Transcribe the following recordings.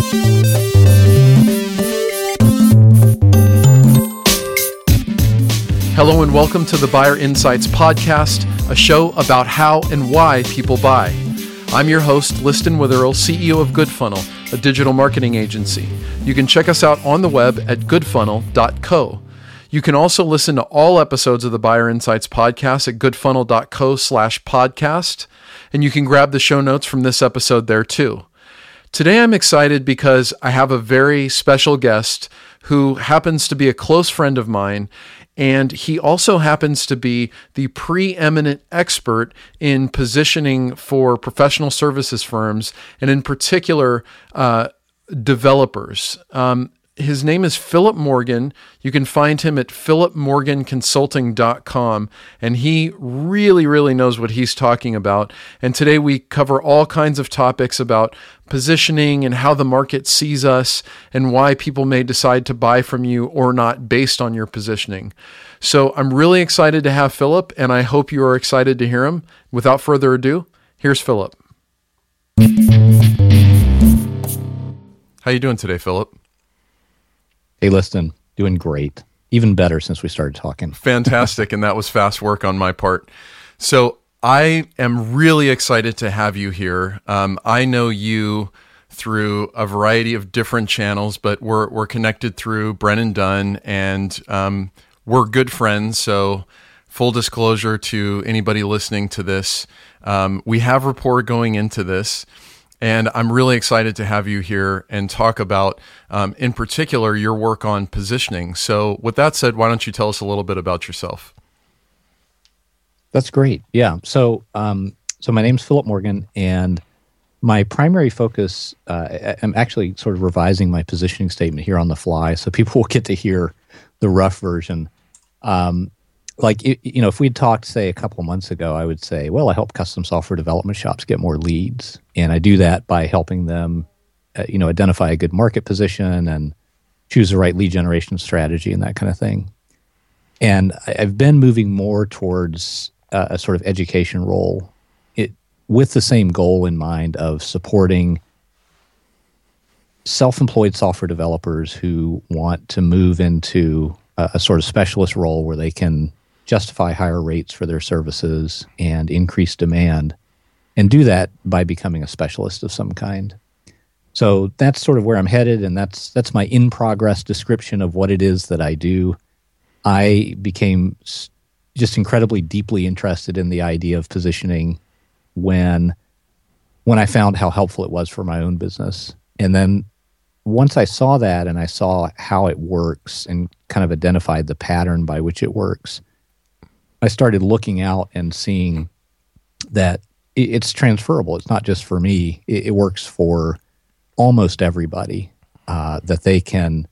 Hello and welcome to the Buyer Insights Podcast, a show about how and why people buy. I'm your host, Liston Witherell, CEO of GoodFunnel, a digital marketing agency. You can check us out on the web at goodfunnel.co. You can also listen to all episodes of the Buyer Insights Podcast at goodfunnel.co/podcast, and you can grab the show notes from this episode there too. Today I'm excited because I have a very special guest who happens to be a close friend of mine, and he also happens to be the preeminent expert in positioning for professional services firms, and in particular, developers. His name is Philip Morgan. You can find him at philipmorganconsulting.com, and he really knows what he's talking about. And today we cover all kinds of topics about positioning and how the market sees us and why people may decide to buy from you or not based on your positioning. So I'm really excited to have Philip, and I hope you are excited to hear him. Without further ado, here's Philip. How you doing today, Philip? Hey, Liston, doing great. Even better since we started talking. Fantastic, and that was fast work on my part. So I am really excited to have you here. I know you through a variety of different channels, but we're connected through Brennan Dunn, and we're good friends. So full disclosure to anybody listening to this, we have rapport going into this. And I'm really excited to have you here and talk about, in particular, your work on positioning. So with that said, why don't you tell us a little bit about yourself? That's great. Yeah. So my name's Philip Morgan, and my primary focus, I'm actually sort of revising my positioning statement here on the fly, so people will get to hear the rough version. If we'd talked, say, a couple of months ago, I would say, well, I help custom software development shops get more leads. And I do that by helping them, identify a good market position and choose the right lead generation strategy and that kind of thing. And I've been moving more towards a sort of education role with the same goal in mind of supporting self-employed software developers who want to move into a sort of specialist role where they can justify higher rates for their services and increase demand, and do that by becoming a specialist of some kind. So that's sort of where I'm headed, and that's my in-progress description of what it is that I do. I became just incredibly deeply interested in the idea of positioning when I found how helpful it was for my own business. And then once I saw that and I saw how it works and kind of identified the pattern by which it works, I started looking out and seeing that it's transferable. It's not just for me. It works for almost everybody, that they can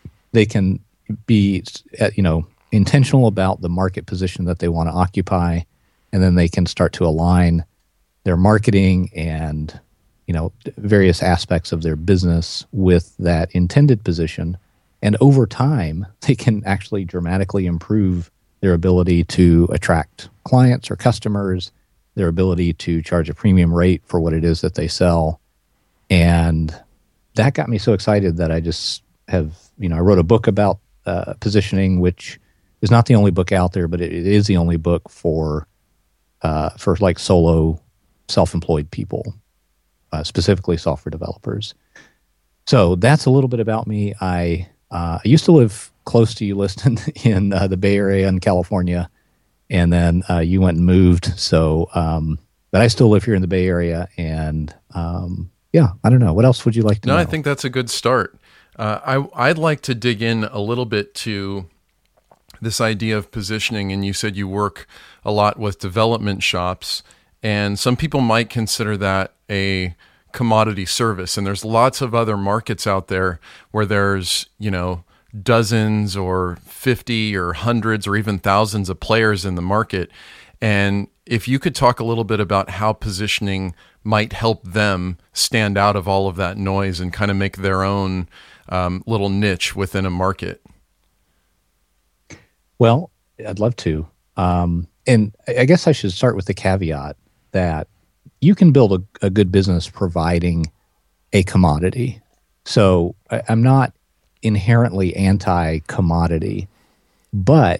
be, intentional about the market position that they want to occupy, and then they can start to align their marketing and, various aspects of their business with that intended position. And over time, they can actually dramatically improve their ability to attract clients or customers, their ability to charge a premium rate for what it is that they sell. And that got me so excited that I just have, I wrote a book about positioning, which is not the only book out there, but it is the only book for like solo self-employed people, specifically software developers. So that's a little bit about me. I used to live close to you, Liston, in the Bay Area in California, and then you went and moved. So, but I still live here in the Bay Area, and I don't know. What else would you like to know? No, I think that's a good start. I'd like to dig in a little bit to this idea of positioning, and you said you work a lot with development shops, and some people might consider that a commodity service, and there's lots of other markets out there where there's, dozens or 50 or hundreds or even thousands of players in the market. And if you could talk a little bit about how positioning might help them stand out of all of that noise and kind of make their own little niche within a market. Well, I'd love to. And I guess I should start with the caveat that you can build a good business providing a commodity. So I'm not inherently anti-commodity, but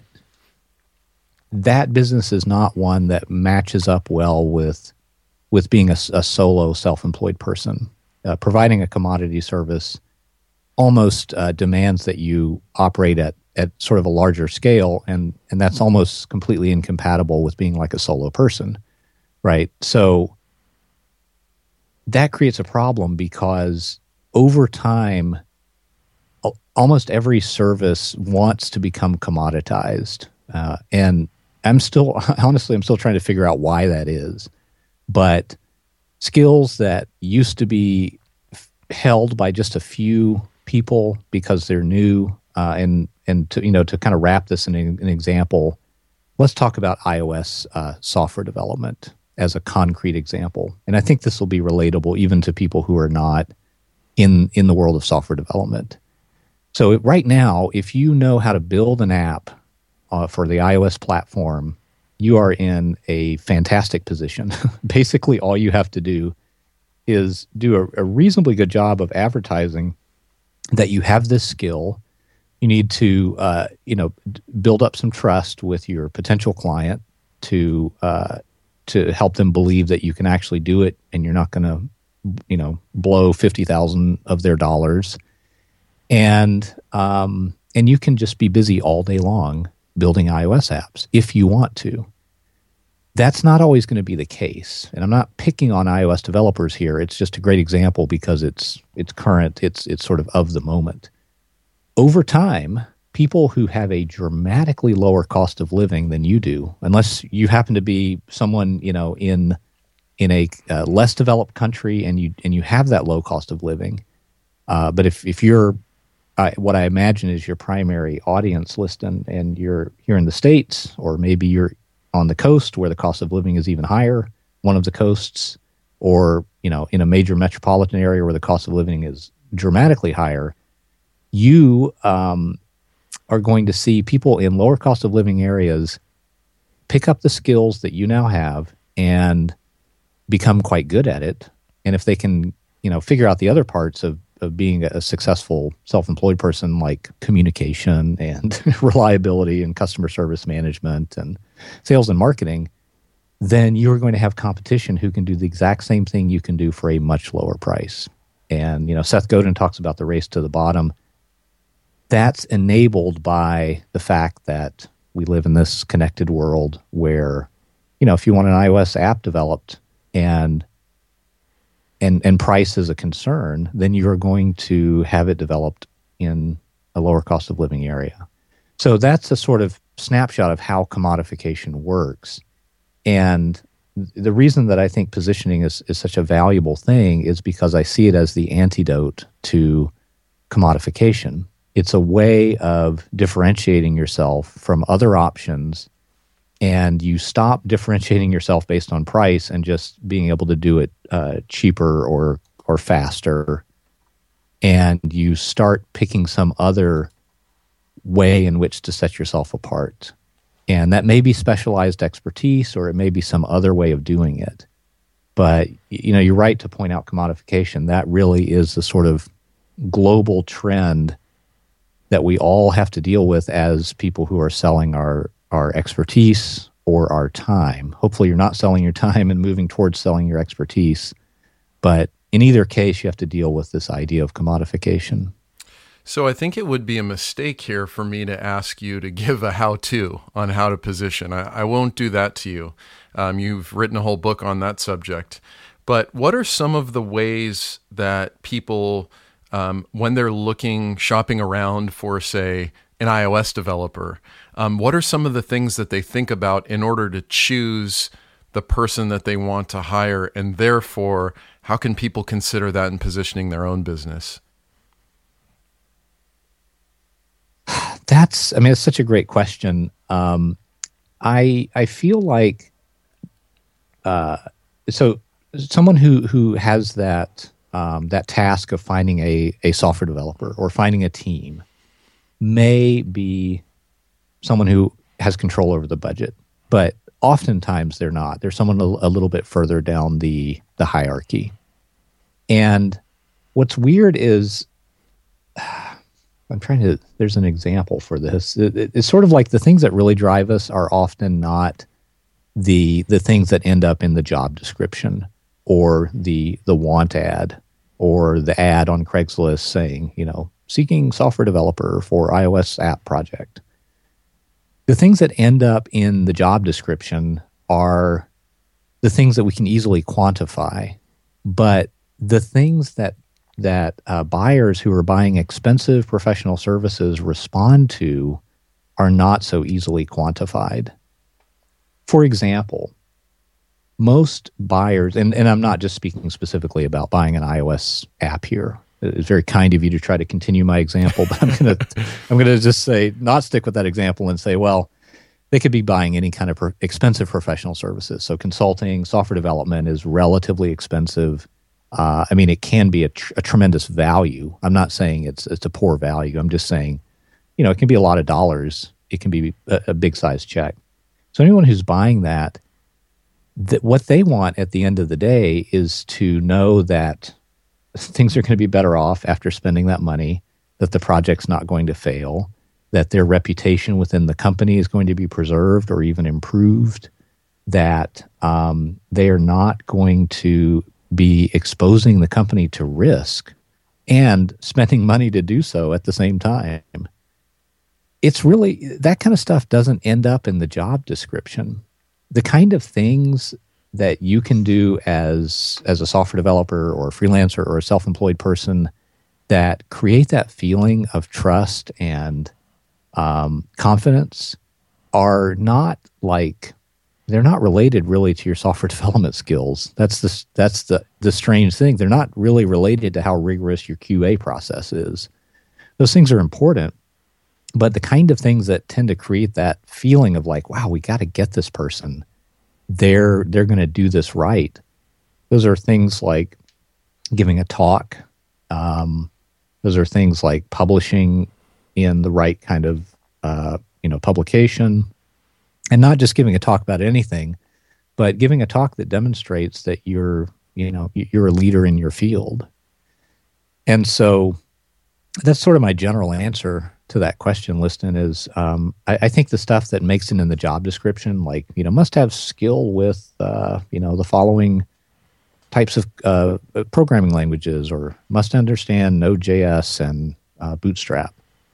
that business is not one that matches up well with being a solo self-employed person. Providing a commodity service almost demands that you operate at sort of a larger scale, and that's almost completely incompatible with being like a solo person, right? So that creates a problem because over time, almost every service wants to become commoditized. And I'm still trying to figure out why that is. But skills that used to be held by just a few people because they're new, and to kind of wrap this in an example, let's talk about iOS software development as a concrete example. And I think this will be relatable even to people who are not in the world of software development. So right now, if you know how to build an app for the iOS platform, you are in a fantastic position. Basically, all you have to do is do a reasonably good job of advertising that you have this skill. You need to, build up some trust with your potential client to help them believe that you can actually do it, and you're not going to, blow $50,000 of their dollars, and you can just be busy all day long building iOS apps if you want to. That's not always going to be the case, and I'm not picking on iOS developers here. It's just a great example because it's current. It's sort of the moment. Over time, people who have a dramatically lower cost of living than you do, unless you happen to be someone in a less developed country and you have that low cost of living, but if you're what I imagine is your primary audience list, and you're here in the States, or maybe you're on the coast where the cost of living is even higher, one of the coasts, or in a major metropolitan area where the cost of living is dramatically higher, you are going to see people in lower cost of living areas pick up the skills that you now have and become quite good at it. And if they can, figure out the other parts of being a successful self-employed person, like communication and reliability and customer service management and sales and marketing, then you're going to have competition who can do the exact same thing you can do for a much lower price. And, Seth Godin talks about the race to the bottom. That's enabled by the fact that we live in this connected world where, if you want an iOS app developed and price is a concern, then you're going to have it developed in a lower cost of living area. So that's a sort of snapshot of how commodification works. And the reason that I think positioning is such a valuable thing is because I see it as the antidote to commodification. It's a way of differentiating yourself from other options, and you stop differentiating yourself based on price and just being able to do it cheaper or faster, and you start picking some other way in which to set yourself apart. And that may be specialized expertise, or it may be some other way of doing it. But you're right to point out commodification. That really is the sort of global trend that we all have to deal with as people who are selling our expertise or our time. Hopefully you're not selling your time and moving towards selling your expertise. But in either case, you have to deal with this idea of commodification. So I think it would be a mistake here for me to ask you to give a how-to on how to position. I won't do that to you. You've written a whole book on that subject. But what are some of the ways that people, when they're shopping around for, say, an iOS developer, what are some of the things that they think about in order to choose the person that they want to hire? And therefore, how can people consider that in positioning their own business? It's such a great question. I feel like, so someone who has that task of finding a software developer or finding a team may be someone who has control over the budget, but oftentimes they're not. They're someone a little bit further down the hierarchy. And what's weird is there's an example for this. It's sort of like the things that really drive us are often not the things that end up in the job description or the want ad or the ad on Craigslist saying, seeking software developer for iOS app project. The things that end up in the job description are the things that we can easily quantify, but the things that buyers who are buying expensive professional services respond to are not so easily quantified. For example, most buyers, and I'm not just speaking specifically about buying an iOS app here. It's very kind of you to try to continue my example, but I'm gonna just say not stick with that example and say, well, they could be buying any kind of expensive professional services. So consulting, software development is relatively expensive. It can be a tremendous value. I'm not saying it's a poor value. I'm just saying, it can be a lot of dollars. It can be a big size check. So anyone who's buying that what they want at the end of the day is to know that things are going to be better off after spending that money, that the project's not going to fail, that their reputation within the company is going to be preserved or even improved, that they are not going to be exposing the company to risk and spending money to do so at the same time. It's really, that kind of stuff doesn't end up in the job description. The kind of things that you can do as a software developer or a freelancer or a self-employed person that create that feeling of trust and confidence are not they're not related really to your software development skills. That's the strange thing. They're not really related to how rigorous your QA process is. Those things are important, but the kind of things that tend to create that feeling of wow, we got to get this person. They're going to do this right. Those are things like giving a talk. Those are things like publishing in the right kind of publication, and not just giving a talk about anything, but giving a talk that demonstrates that you're a leader in your field. And so that's sort of my general answer to that question, Liston, is I think the stuff that makes it in the job description, must have skill with, the following types of programming languages, or must understand Node.js and Bootstrap.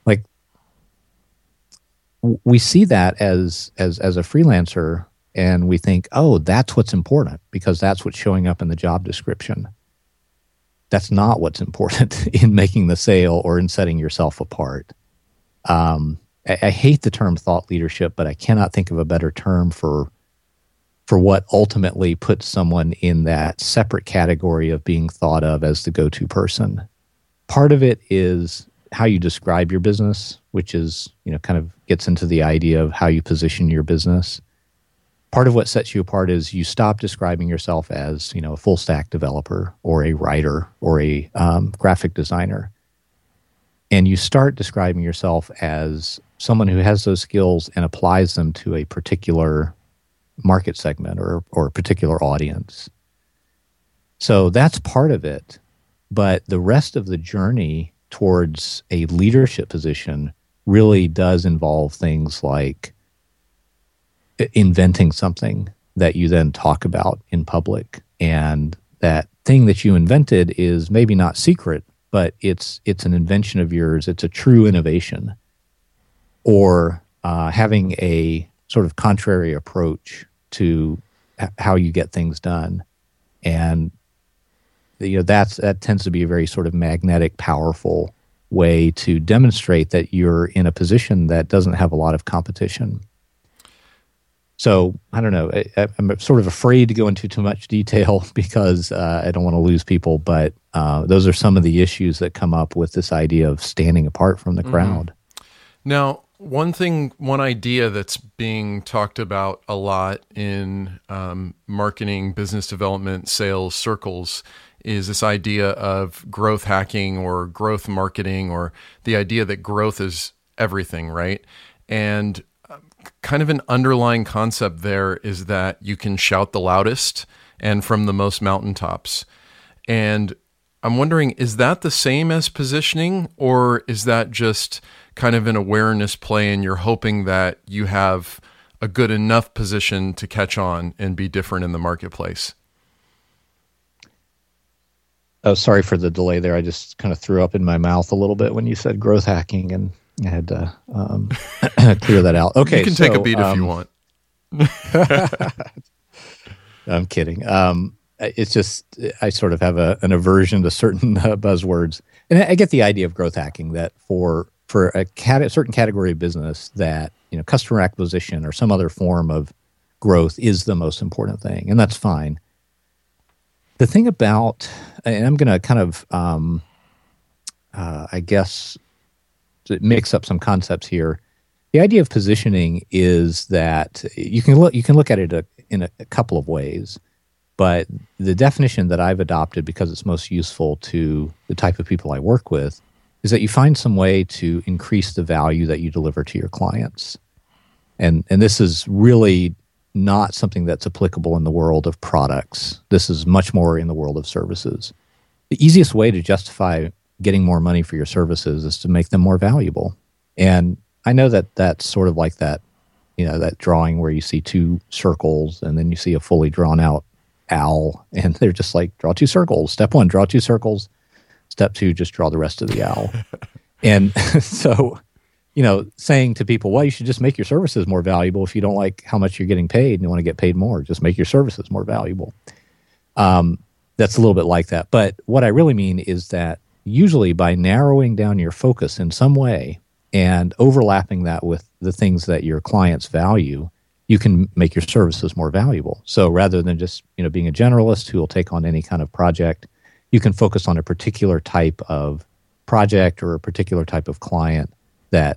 We see that as a freelancer, and we think, oh, that's what's important because that's what's showing up in the job description. That's not what's important in making the sale or in setting yourself apart. I hate the term thought leadership, but I cannot think of a better term for what ultimately puts someone in that separate category of being thought of as the go-to person. Part of it is how you describe your business, which is, kind of gets into the idea of how you position your business. Part of what sets you apart is you stop describing yourself as, a full stack developer or a writer or a graphic designer. And you start describing yourself as someone who has those skills and applies them to a particular market segment or a particular audience. So that's part of it. But the rest of the journey towards a leadership position really does involve things like inventing something that you then talk about in public. And that thing that you invented is maybe not secret, but it's an invention of yours. It's a true innovation. Or having a sort of contrary approach to how you get things done. And that tends to be a very sort of magnetic, powerful way to demonstrate that you're in a position that doesn't have a lot of competition. So I don't know. I'm sort of afraid to go into too much detail because I don't want to lose people. But those are some of the issues that come up with this idea of standing apart from the crowd. Now, one idea that's being talked about a lot in marketing, business development, sales circles is this idea of growth hacking or growth marketing, or the idea that growth is everything, right? And kind of an underlying concept there is that you can shout the loudest and from the most mountaintops. And I'm wondering, is that the same as positioning, or is that just kind of an awareness play and you're hoping that you have a good enough position to catch on and be different in the marketplace? Oh, sorry for the delay there. I just kind of threw up in my mouth a little bit when you said growth hacking, and I had to clear that out. Okay, you can take a beat if you want. I'm kidding. It's just I sort of have an aversion to certain buzzwords, and I get the idea of growth hacking, that for a certain category of business, that customer acquisition or some other form of growth is the most important thing, and that's fine. The thing about, and I'm going to kind of, I guess, mix up some concepts here. The idea of positioning is that you can look at it in a couple of ways, but the definition that I've adopted, because it's most useful to the type of people I work with, is that you find some way to increase the value that you deliver to your clients, and this is really not something that's applicable in the world of products. This is much more in the world of services. The easiest way to justify getting more money for your services is to make them more valuable. And I know that that's sort of like that, that drawing where you see two circles and then you see a fully drawn out owl, and they're just like, draw two circles. Step 1, draw two circles. Step 2, just draw the rest of the owl. And so, saying to people, well, you should just make your services more valuable. If you don't like how much you're getting paid and you want to get paid more, just make your services more valuable. That's a little bit like that. But what I really mean is that usually by narrowing down your focus in some way and overlapping that with the things that your clients value, you can make your services more valuable. So rather than just being a generalist who will take on any kind of project, you can focus on a particular type of project or a particular type of client that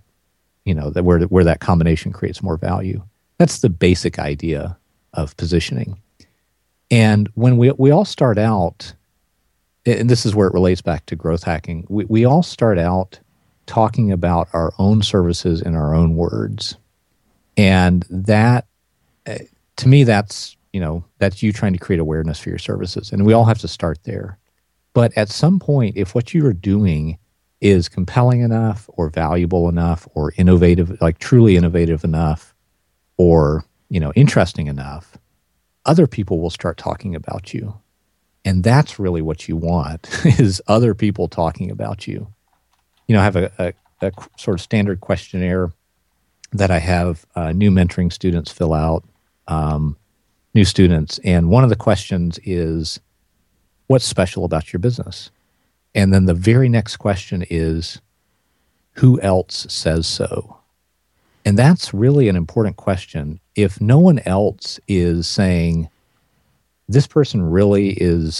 where that combination creates more value. That's the basic idea of positioning. And when we all start out, and this is where it relates back to growth hacking, we all start out talking about our own services in our own words. And that, to me, that's you trying to create awareness for your services. And we all have to start there. But at some point, if what you are doing is compelling enough or valuable enough or innovative, like truly innovative enough, or, interesting enough, other people will start talking about you. And that's really what you want, is other people talking about you. I have a sort of standard questionnaire that I have new mentoring students fill out, new students. And one of the questions is, what's special about your business? And then the very next question is, who else says so? And that's really an important question. If no one else is saying, this person really is,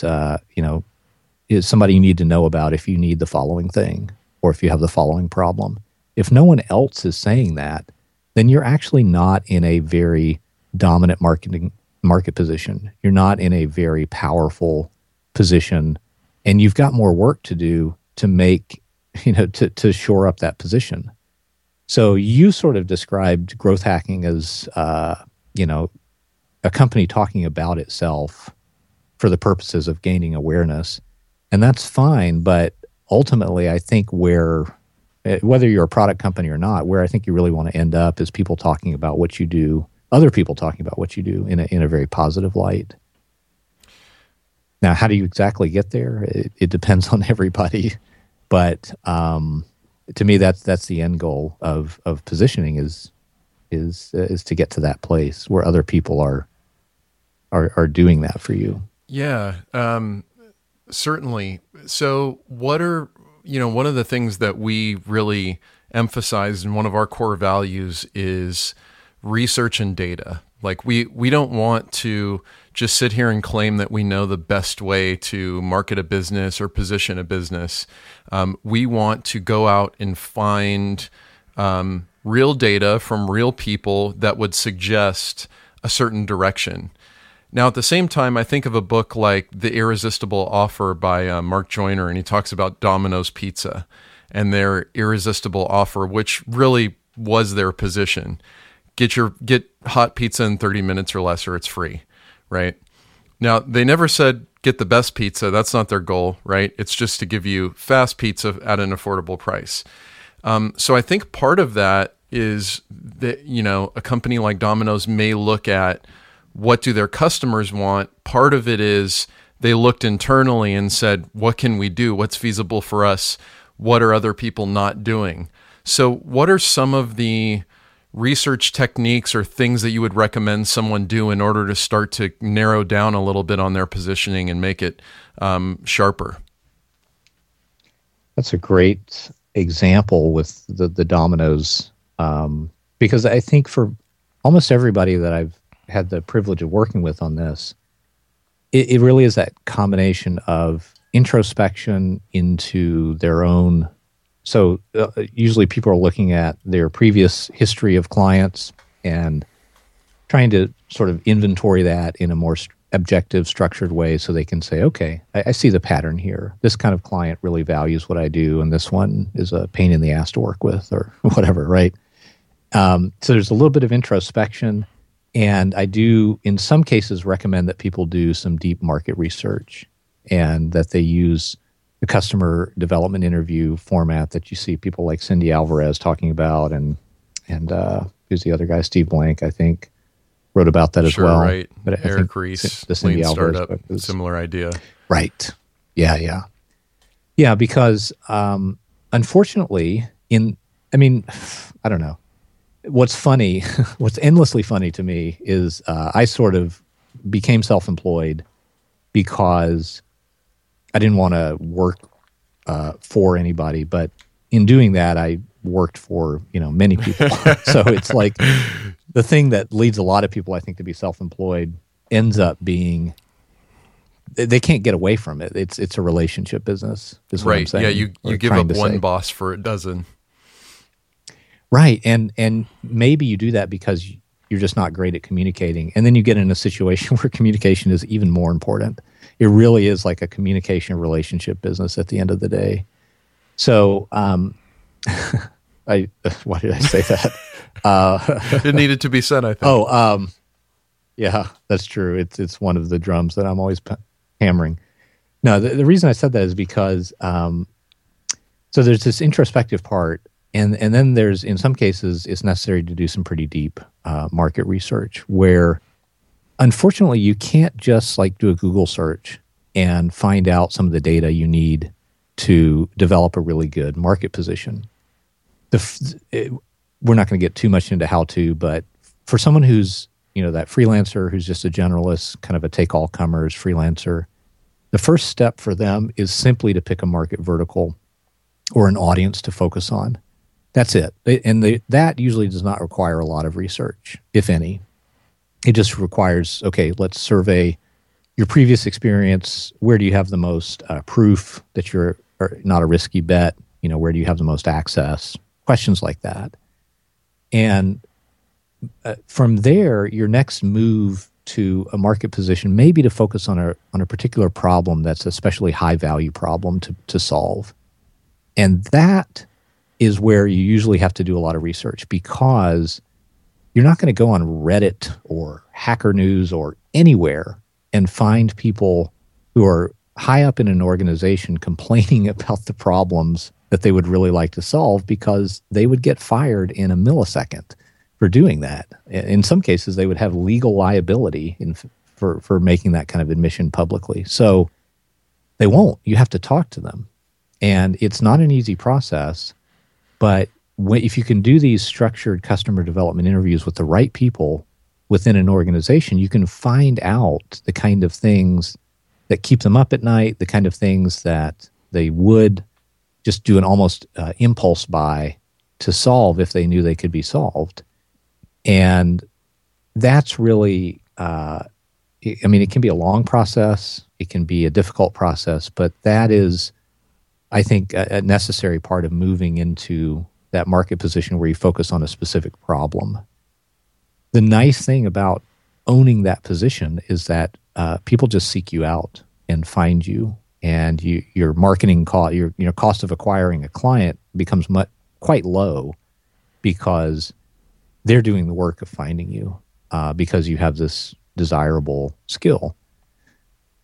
is somebody you need to know about if you need the following thing, or if you have the following problem. If no one else is saying that, then you're actually not in a very dominant market position. You're not in a very powerful position, and you've got more work to do to make, to shore up that position. So you sort of described growth hacking as, a company talking about itself for the purposes of gaining awareness. And that's fine. But ultimately, I think whether you're a product company or not, where I think you really want to end up is people talking about what you do, other people talking about what you do in a very positive light. Now, how do you exactly get there? It depends on everybody. But to me, that's the end goal of positioning is to get to that place where other people are doing that for you. Yeah, certainly. So what are, one of the things that we really emphasize, and one of our core values is research and data. Like we don't want to just sit here and claim that we know the best way to market a business or position a business. We want to go out and find real data from real people that would suggest a certain direction. Now, at the same time, I think of a book like The Irresistible Offer by Mark Joyner, and he talks about Domino's Pizza and their irresistible offer, which really was their position. Get hot pizza in 30 minutes or less, or it's free, right? Now, they never said get the best pizza. That's not their goal, right? It's just to give you fast pizza at an affordable price. So I think part of that is that, a company like Domino's may look at what do their customers want. Part of it is they looked internally and said, what can we do? What's feasible for us? What are other people not doing? So what are some of the research techniques or things that you would recommend someone do in order to start to narrow down a little bit on their positioning and make it sharper? That's a great example with the Domino's, because I think for almost everybody that I've had the privilege of working with on this, it really is that combination of introspection into their own. So usually people are looking at their previous history of clients and trying to sort of inventory that in a more objective, structured way so they can say, okay, I see the pattern here. This kind of client really values what I do, and this one is a pain in the ass to work with or whatever, right? So there's a little bit of introspection, and I do, in some cases, recommend that people do some deep market research and that they use the customer development interview format that you see people like Cindy Alvarez talking about, and who's the other guy? Steve Blank, I think, wrote about that as well. Right. But Eric Ries, the Cindy Lean Alvarez Startup, was, similar idea. Right. Yeah. Because unfortunately, I don't know. What's funny, what's endlessly funny to me is I sort of became self-employed because I didn't want to work for anybody, but in doing that, I worked for many people. So it's like the thing that leads a lot of people, I think, to be self-employed ends up being they can't get away from it. It's a relationship business, is what I'm saying. Yeah, you give up one boss for a dozen. Right, and maybe you do that because you're just not great at communicating, and then you get in a situation where communication is even more important. It really is like a communication relationship business at the end of the day. So, why did I say that? It needed to be said, I think. Yeah, that's true. It's one of the drums that I'm always hammering. No, the reason I said that is because so there's this introspective part, and then there's, in some cases, it's necessary to do some pretty deep market research where, unfortunately, you can't just do a Google search and find out some of the data you need to develop a really good market position. We're not going to get too much into how to, but for someone who's that freelancer who's just a generalist, kind of a take-all-comers freelancer, the first step for them is simply to pick a market vertical or an audience to focus on. That's it. That usually does not require a lot of research, if any. It just requires, okay, let's survey your previous experience. Where do you have the most proof that you're not a risky bet? Where do you have the most access? Questions like that. And from there, your next move to a market position may be to focus on a particular problem that's a especially high value problem to solve. And that is where you usually have to do a lot of research, because you're not going to go on Reddit or Hacker News or anywhere and find people who are high up in an organization complaining about the problems that they would really like to solve, because they would get fired in a millisecond for doing that. In some cases, they would have legal liability for making that kind of admission publicly. So they won't. You have to talk to them. And it's not an easy process, but if you can do these structured customer development interviews with the right people within an organization, you can find out the kind of things that keep them up at night, the kind of things that they would just do an almost impulse buy to solve if they knew they could be solved. And that's really, it can be a long process. It can be a difficult process, but that is, I think, a necessary part of moving into that market position where you focus on a specific problem. The nice thing about owning that position is that people just seek you out and find you, and your marketing cost, your cost of acquiring a client becomes quite low, because they're doing the work of finding you because you have this desirable skill.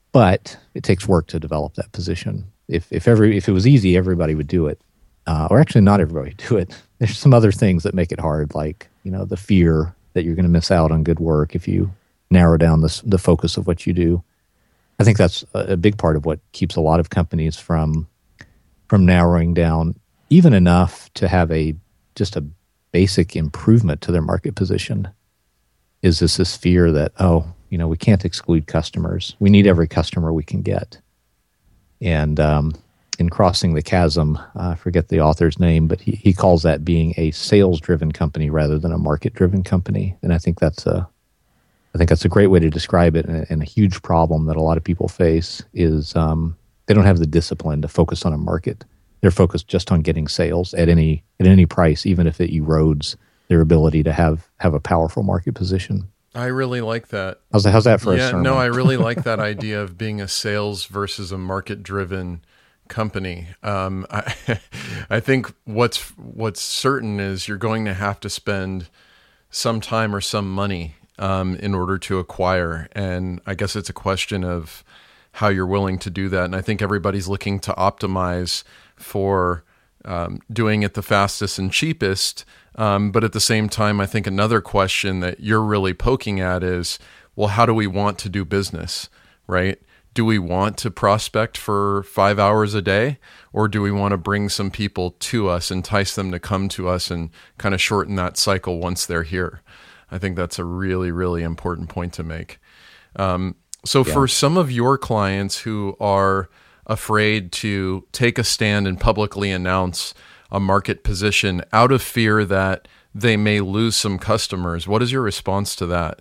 But it takes work to develop that position. If it was easy, everybody would do it. Or actually, not everybody would do it. There's some other things that make it hard, like the fear that you're going to miss out on good work if you narrow down the focus of what you do. I think that's a big part of what keeps a lot of companies from narrowing down even enough to have just a basic improvement to their market position. Is this fear that, we can't exclude customers. We need every customer we can get. And in Crossing the Chasm, I forget the author's name, but he calls that being a sales-driven company rather than a market-driven company. And I think that's a great way to describe it. And a huge problem that a lot of people face is they don't have the discipline to focus on a market. They're focused just on getting sales at any price, even if it erodes their ability to have a powerful market position. I really like that. How's that for a sermon? No, I really like that idea of being a sales versus a market-driven company. I think what's certain is you're going to have to spend some time or some money in order to acquire, and I guess it's a question of how you're willing to do that. And I think everybody's looking to optimize for doing it the fastest and cheapest. But at the same time, I think another question that you're really poking at is, well, how do we want to do business, right? Do we want to prospect for 5 hours a day, or do we want to bring some people to us, entice them to come to us and kind of shorten that cycle once they're here? I think that's a really, really important point to make. For some of your clients who are afraid to take a stand and publicly announce a market position out of fear that they may lose some customers, what is your response to that?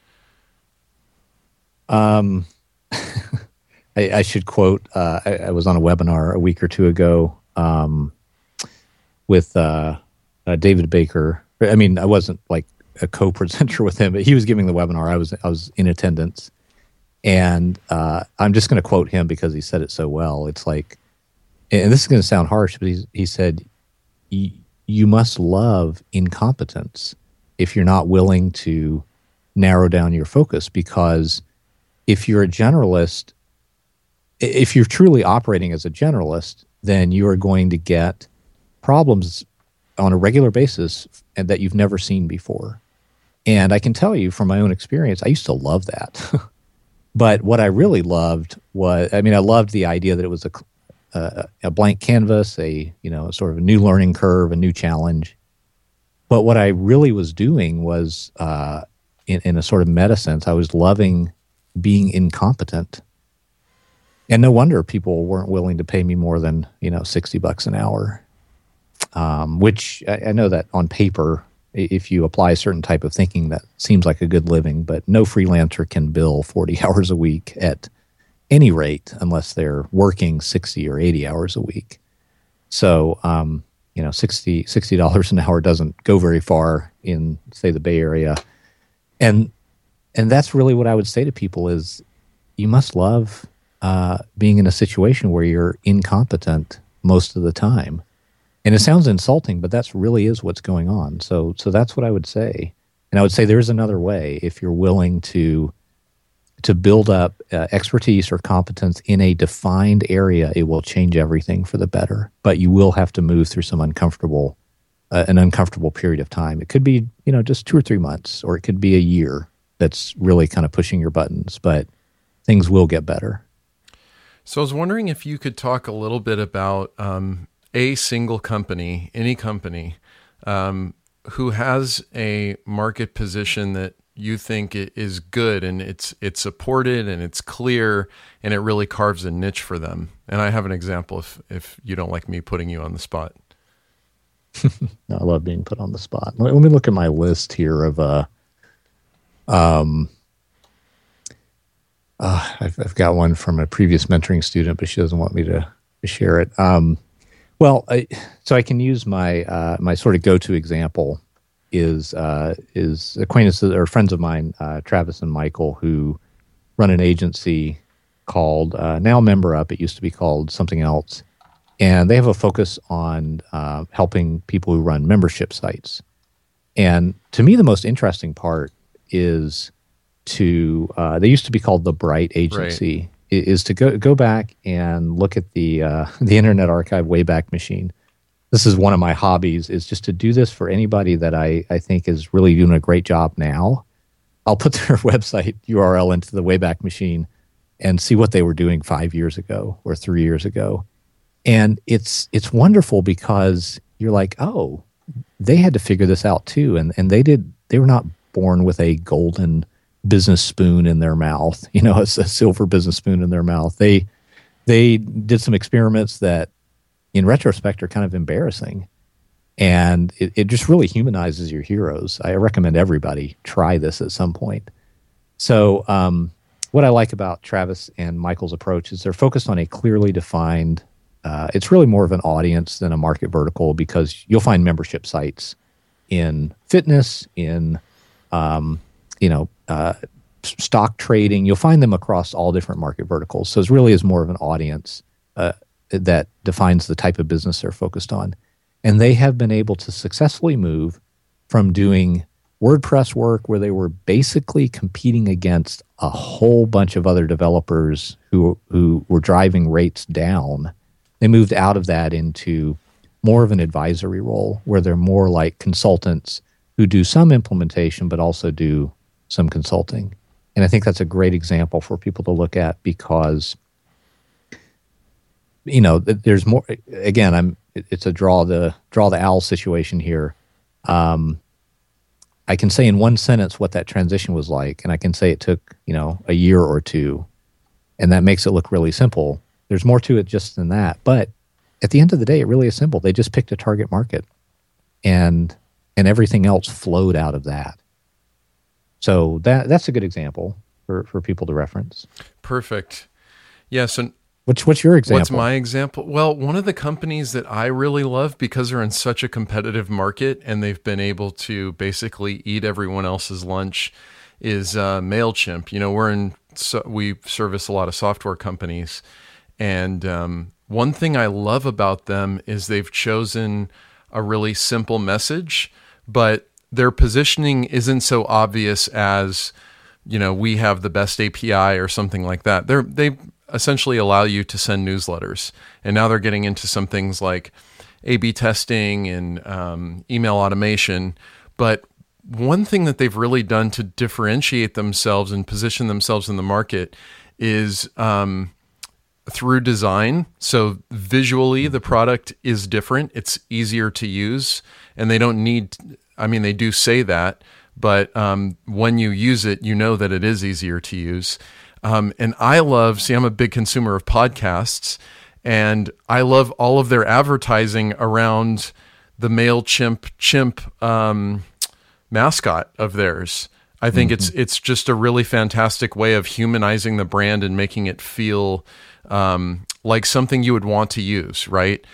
I should quote, I was on a webinar a week or two ago with David Baker. I mean, I wasn't like a co-presenter with him, but he was giving the webinar. I was in attendance. And I'm just going to quote him because he said it so well. It's like, and this is going to sound harsh, but he said, you must love incompetence if you're not willing to narrow down your focus, because if you're a generalist, if you're truly operating as a generalist, then you are going to get problems on a regular basis and that you've never seen before. And I can tell you from my own experience, I used to love that. But what I really loved was, I loved the idea that it was a blank canvas, sort of a new learning curve, a new challenge. But what I really was doing was, in a sort of meta sense, I was loving being incompetent. And no wonder people weren't willing to pay me more than, $60 an hour. Which I know that on paper, if you apply a certain type of thinking, that seems like a good living, but no freelancer can bill 40 hours a week at any rate unless they're working 60 or 80 hours a week. So, $60 an hour doesn't go very far in, say, the Bay Area. And that's really what I would say to people is you must love being in a situation where you're incompetent most of the time. And it sounds insulting, but that's really is what's going on. So that's what I would say. And I would say there's another way if you're willing to build up expertise or competence in a defined area. It will change everything for the better. But you will have to move through some an uncomfortable period of time. It could be just 2 or 3 months, or it could be a year. That's really kind of pushing your buttons. But things will get better. So I was wondering if you could talk a little bit about a single company, any company, who has a market position that you think is good and it's supported and it's clear and it really carves a niche for them. And I have an example if you don't like me putting you on the spot. No, I love being put on the spot. Let me look at my list here of I've got one from a previous mentoring student, but she doesn't want me to share it. So I can use my my sort of go-to example is acquaintances or friends of mine, Travis and Michael, who run an agency called now Member Up. It used to be called something else, and they have a focus on helping people who run membership sites. And to me, the most interesting part is they used to be called the Bright Agency. Right. is to go back and look at the the Internet Archive Wayback Machine. This is one of my hobbies, is just to do this for anybody that I think is really doing a great job now. I'll put their website URL into the Wayback Machine and see what they were doing 5 years ago or 3 years ago. And it's wonderful because you're like, oh, they had to figure this out too. And they were not born with a golden business spoon in their mouth, a silver business spoon in their mouth. They did some experiments that in retrospect are kind of embarrassing. And it just really humanizes your heroes. I recommend everybody try this at some point. So what I like about Travis and Michael's approach is they're focused on a clearly defined, it's really more of an audience than a market vertical, because you'll find membership sites in fitness, in stock trading. You'll find them across all different market verticals. So it really is more of an audience that defines the type of business they're focused on. And they have been able to successfully move from doing WordPress work where they were basically competing against a whole bunch of other developers who were driving rates down. They moved out of that into more of an advisory role where they're more like consultants who do some implementation but also do some consulting. And I think that's a great example for people to look at because, there's more. Again, it's a draw the owl situation here. I can say in one sentence what that transition was like, and I can say it took, a year or two, and that makes it look really simple. There's more to it just than that. But at the end of the day, it really is simple. They just picked a target market, and everything else flowed out of that. So that's a good example for people to reference. Perfect. Yes. And what's your example? What's my example? Well, one of the companies that I really love because they're in such a competitive market and they've been able to basically eat everyone else's lunch is MailChimp. We service a lot of software companies, and one thing I love about them is they've chosen a really simple message, but their positioning isn't so obvious as, we have the best API or something like that. They essentially allow you to send newsletters. And now they're getting into some things like A/B testing and email automation. But one thing that they've really done to differentiate themselves and position themselves in the market is through design. So visually, the product is different. It's easier to use. And they don't need, they do say that, but when you use it, you know that it is easier to use. And I'm a big consumer of podcasts, and I love all of their advertising around the MailChimp mascot of theirs. I think it's just a really fantastic way of humanizing the brand and making it feel like something you would want to use, right?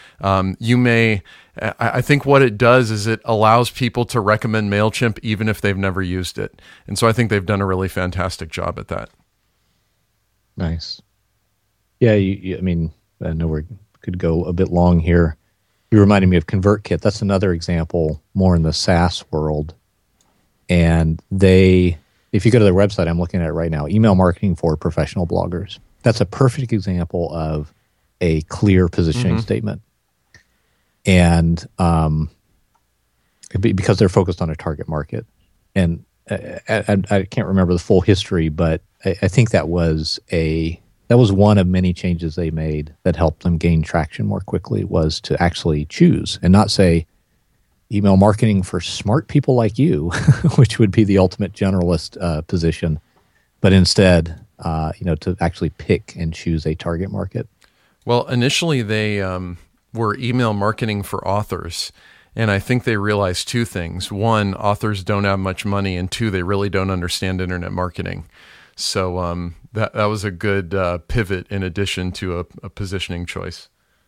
I think what it does is it allows people to recommend MailChimp even if they've never used it. And so I think they've done a really fantastic job at that. Nice. Yeah, I know we could go a bit long here. You reminded me of ConvertKit. That's another example more in the SaaS world. And if you go to their website, I'm looking at it right now, email marketing for professional bloggers. That's a perfect example of a clear positioning statement. And because they're focused on a target market. And I can't remember the full history, but I think that was one of many changes they made that helped them gain traction more quickly, was to actually choose and not say email marketing for smart people like you, which would be the ultimate generalist position, but instead, to actually pick and choose a target market. Well, initially they were email marketing for authors. And I think they realized two things. One, authors don't have much money. And two, they really don't understand internet marketing. So that was a good pivot in addition to a positioning choice.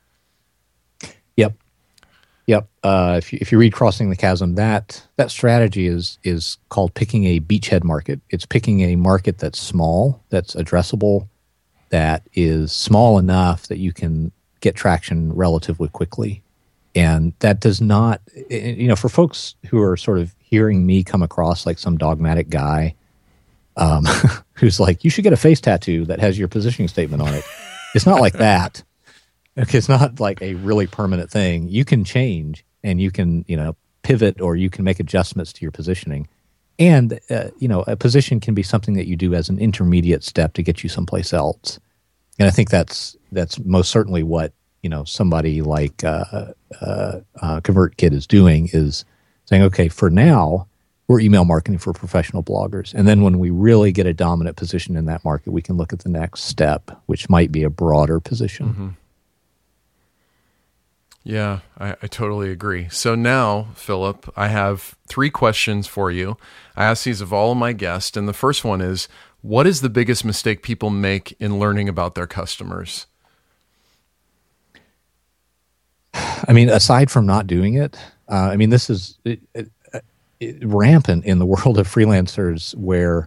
Yep. If you read Crossing the Chasm, that strategy is called picking a beachhead market. It's picking a market that's small, that's addressable, that is small enough that you can get traction relatively quickly. And that does not, for folks who are sort of hearing me come across like some dogmatic guy who's like, you should get a face tattoo that has your positioning statement on it. It's not like that. Okay, it's not like a really permanent thing. You can change and you can, pivot, or you can make adjustments to your positioning. And, a position can be something that you do as an intermediate step to get you someplace else. And I think that's most certainly what, somebody like ConvertKit is doing, is saying, okay, for now, we're email marketing for professional bloggers. And then when we really get a dominant position in that market, we can look at the next step, which might be a broader position. Mm-hmm. Yeah, I totally agree. So now, Philip, I have 3 questions for you. I ask these of all of my guests. And the first one is, what is the biggest mistake people make in learning about their customers? I mean, aside from not doing it, this is rampant in the world of freelancers, where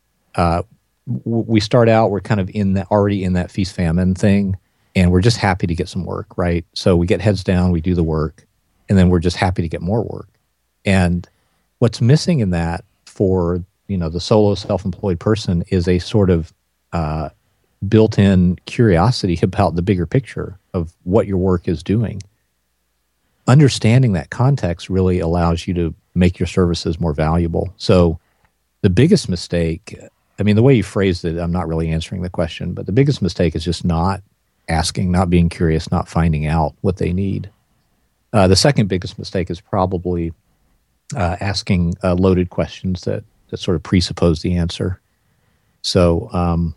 we start out, we're kind of already in that feast famine thing, and we're just happy to get some work, right? So we get heads down, we do the work, and then we're just happy to get more work. And what's missing in that for the solo self-employed person is a sort of built-in curiosity about the bigger picture of what your work is doing. Understanding that context really allows you to make your services more valuable. So the biggest mistake, the way you phrased it, I'm not really answering the question, but the biggest mistake is just not asking, not being curious, not finding out what they need. The second biggest mistake is probably asking loaded questions that sort of presuppose the answer. So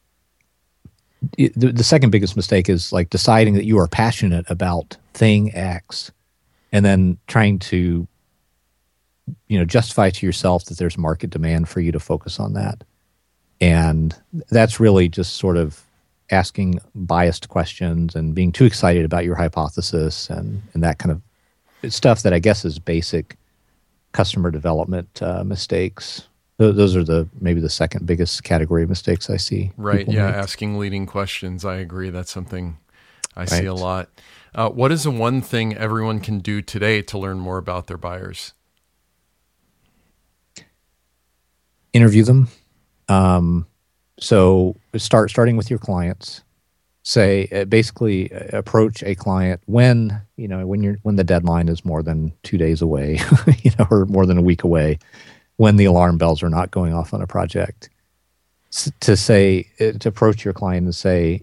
the second biggest mistake is like deciding that you are passionate about thing X, and then trying to justify to yourself that there's market demand for you to focus on that. And that's really just sort of asking biased questions and being too excited about your hypothesis and that kind of stuff that I guess is basic customer development mistakes. Those are maybe the second biggest category of mistakes I see. Right. Yeah. Make. Asking leading questions. I agree. That's something I see a lot. What is the one thing everyone can do today to learn more about their buyers? Interview them. So starting with your clients. Say basically approach a client when the deadline is more than 2 days away, or more than a week away, when the alarm bells are not going off on a project. To approach your client and say,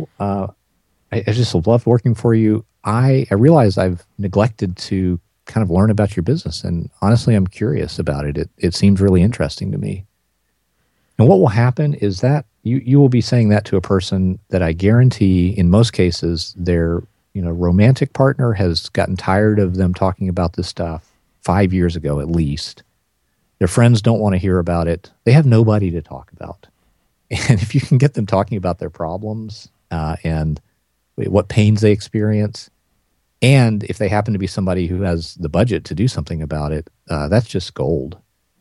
I just love working for you. I realize I've neglected to kind of learn about your business, and honestly, I'm curious about it. It seems really interesting to me. And what will happen is that you will be saying that to a person that I guarantee, in most cases, their romantic partner has gotten tired of them talking about this stuff 5 years ago at least. Their friends don't want to hear about it. They have nobody to talk about. And if you can get them talking about their problems and what pains they experience, and if they happen to be somebody who has the budget to do something about it, that's just gold.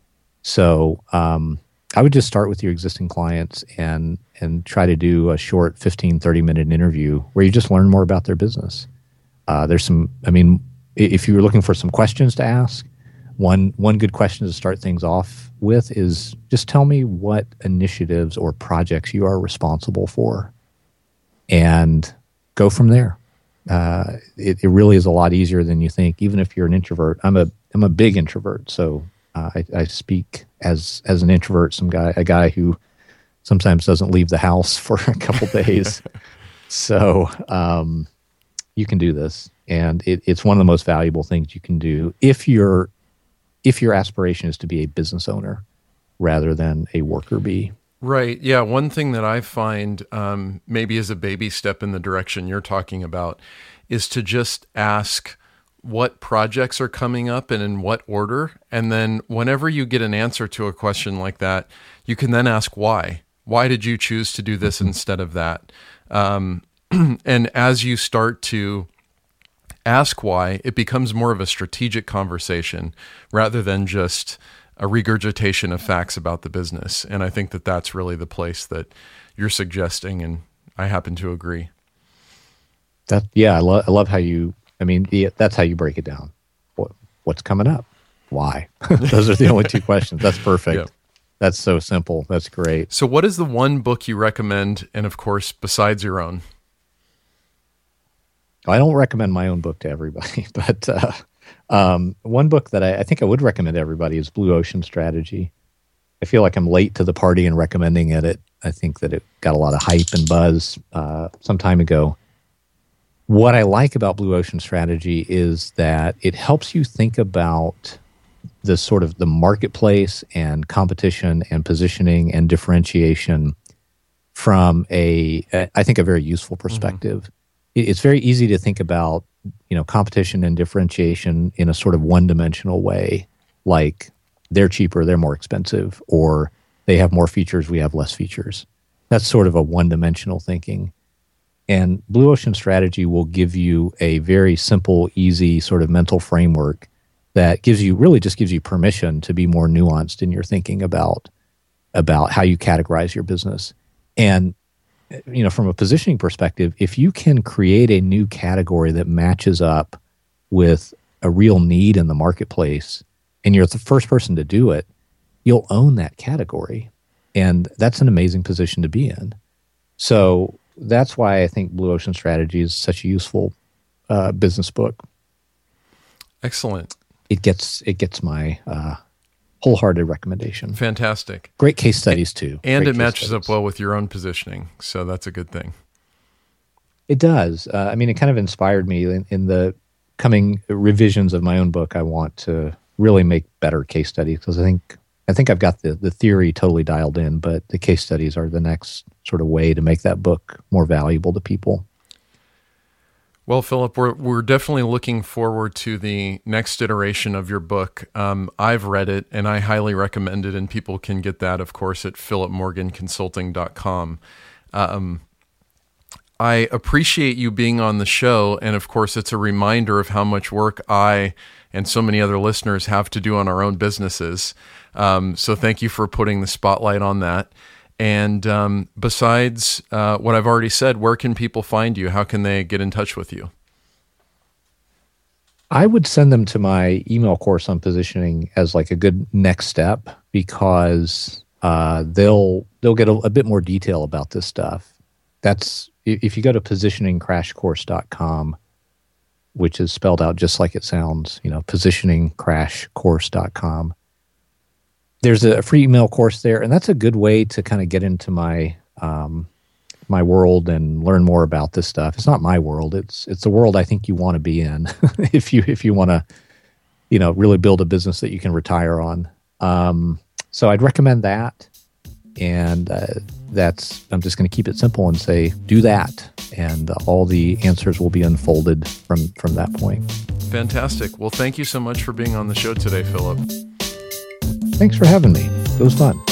So I would just start with your existing clients and try to do a short 15, 30-minute interview where you just learn more about their business. There's if you were looking for some questions to ask, one good question to start things off with is just tell me what initiatives or projects you are responsible for, and go from there. It really is a lot easier than you think, even if you're an introvert. I'm a big introvert, so I speak as an introvert, a guy who sometimes doesn't leave the house for a couple days. So you can do this, and it's one of the most valuable things you can do if your aspiration is to be a business owner rather than a worker bee. Right. Yeah. One thing that I find maybe is a baby step in the direction you're talking about is to just ask what projects are coming up and in what order. And then whenever you get an answer to a question like that, you can then ask why. Why did you choose to do this instead of that? And as you start to ask why, it becomes more of a strategic conversation rather than just a regurgitation of facts about the business. And I think that that's really the place that you're suggesting, and I happen to agree. I love how you, that's how you break it down. What's coming up? Why? Those are the only two questions. That's perfect. That's so simple. That's great. So what is the one book you recommend? And of course, besides your own? I don't recommend my own book to everybody, but one book that I think I would recommend to everybody is Blue Ocean Strategy. I feel like I'm late to the party in recommending it. I think that it got a lot of hype and buzz some time ago. What I like about Blue Ocean Strategy is that it helps you think about the sort of the marketplace and competition and positioning and differentiation from I think a very useful perspective. Mm-hmm. It's very easy to think about, competition and differentiation in a sort of one-dimensional way, like they're cheaper, they're more expensive, or they have more features, we have less features. That's sort of a one-dimensional thinking. And Blue Ocean Strategy will give you a very simple, easy sort of mental framework that gives you permission to be more nuanced in your thinking about how you categorize your business. And from a positioning perspective, if you can create a new category that matches up with a real need in the marketplace, and you're the first person to do it, you'll own that category. And that's an amazing position to be in. So that's why I think Blue Ocean Strategy is such a useful business book. Excellent. It gets my wholehearted recommendation. Fantastic. Great case studies too. And it matches up well with your own positioning. So that's a good thing. It does. It kind of inspired me in the coming revisions of my own book. I want to really make better case studies because I think I've got the theory totally dialed in, but the case studies are the next sort of way to make that book more valuable to people. Well, Philip, we're definitely looking forward to the next iteration of your book. I've read it, and I highly recommend it, and people can get that, of course, at philipmorganconsulting.com. I appreciate you being on the show, and of course, it's a reminder of how much work I and so many other listeners have to do on our own businesses. So thank you for putting the spotlight on that. And besides what I've already said, where can people find you? How can they get in touch with you? I would send them to my email course on positioning as like a good next step because they'll get a bit more detail about this stuff. That's if you go to positioningcrashcourse.com, which is spelled out just like it sounds, positioningcrashcourse.com. There's a free email course there, and that's a good way to kind of get into my my world and learn more about this stuff. It's not my world; it's the world I think you want to be in if you want to, really build a business that you can retire on. So I'd recommend that, and I'm just going to keep it simple and say do that, and all the answers will be unfolded from that point. Fantastic. Well, thank you so much for being on the show today, Philip. Thanks for having me. It was fun.